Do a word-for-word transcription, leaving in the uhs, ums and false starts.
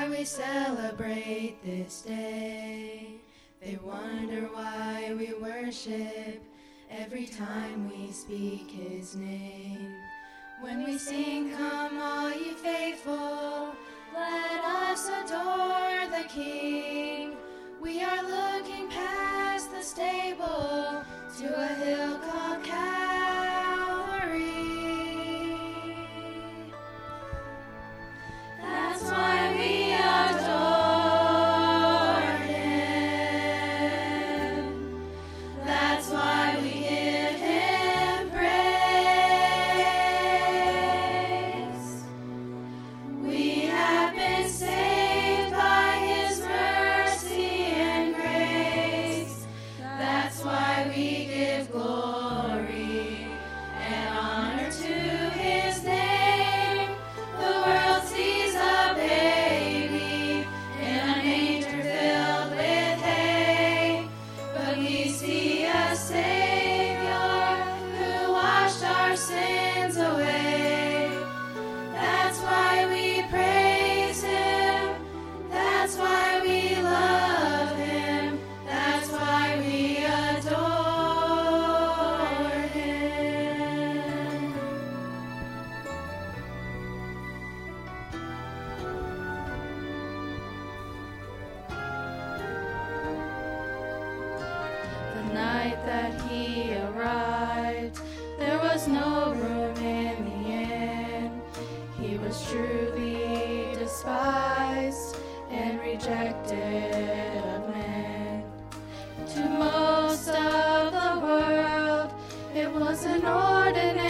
why we celebrate this day. They wonder why we worship every time we speak his name. When we sing, come all ye faithful, let us adore the King. We are looking past the stable to a hill called Calvary. That's why we adore him. That's why we give him praise. We have been saved by his mercy and grace. That's why we give glory and honor to his name. The world sees a baby in a manger filled with hay, but we see a Savior who washed our sins away. That's why we praise him. That's why we love him. That's why we adore him. The night that he arrived, there was no room in the inn. He was truly despised and rejected of men. To most of the world, it was an ordinary